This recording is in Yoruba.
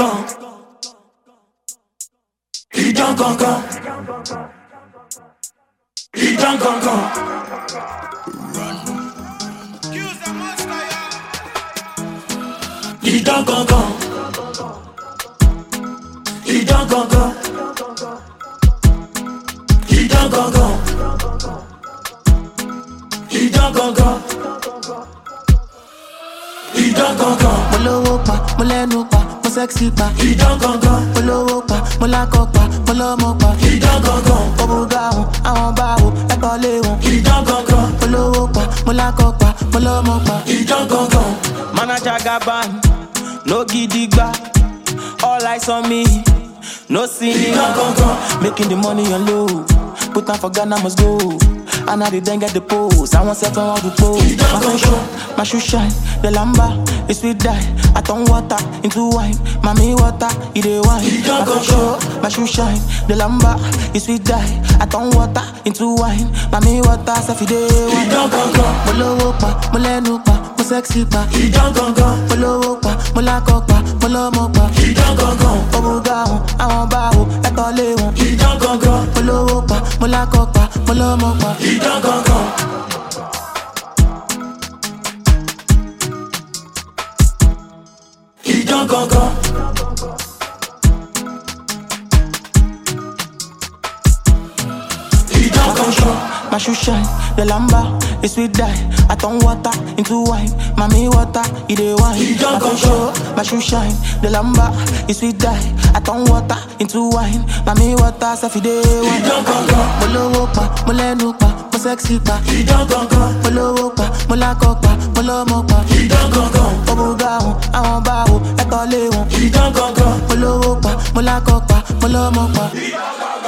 Idán gangan. Idán gangan. Idán gangan. Idán gangan. Idán gangan. Idán gangan. Idán gangan. Mo lówó pa, mo lẹ́nu pa, mo sexy pa. Idán gangan. Mo lówó pa, mo lákọ̀ pa, mo lọ́mọ pa. Idán gangan. Ó buga wọn, àwọn bá wo, ẹ̀kọ́ lé wọn. Idán gangan. Mo lówó pa, mo lákọ̀ pa, mo lọ́mọ pa. Idán gangan. Manager Gaban, no gidigba. All eyes on me, no cinema. Making the money on low. Put time for Ghana must go. And I didn't get the pose. I want set on all the pose. My face show, my shoe shine. The lamba is sweet die. I turn water into wine. Mommy water, it a wine. My face show, my shoe shine. The lamba is sweet die. I turn water into wine. Mommy water, selfie day wine. Mo lówó pa, mo lẹ́nu pa, mo sexy pa. Idán gangan. Mo lówó pa, mo lákọ̀ pa, mo lọ́mọ pa. Idán gangan. Ó buga wọn, àwọn bá wo, ẹ̀kọ́ lé wọn. Idán gangan. Mo lówó pa, mo lákọ̀ pa, mo lọ́mọ pa. Idán gangan. Idán gangan. Idán gangan. My shoe shine, the lamba is sweet die. I turn water into wine. Mommy water, it a wine. My face show, my shoe shine, the lamba is sweet die. I turn water into wine. Mommy water, selfie day wine. Idán gangan. Mo lówó pa, mo lẹ́nu pa, mo sexy pa. Idán gangan. Mo lówó pa, mo lákọ̀ pa, mo lọ́mọ pa. Idán gangan. Ó buga wọn, àwọn bá wo, ẹ̀kọ́ lé wọn. Idán gangan. Mo lówó pa, mo lákọ̀ pa, mo lọ́mọ pa. Idán gangan.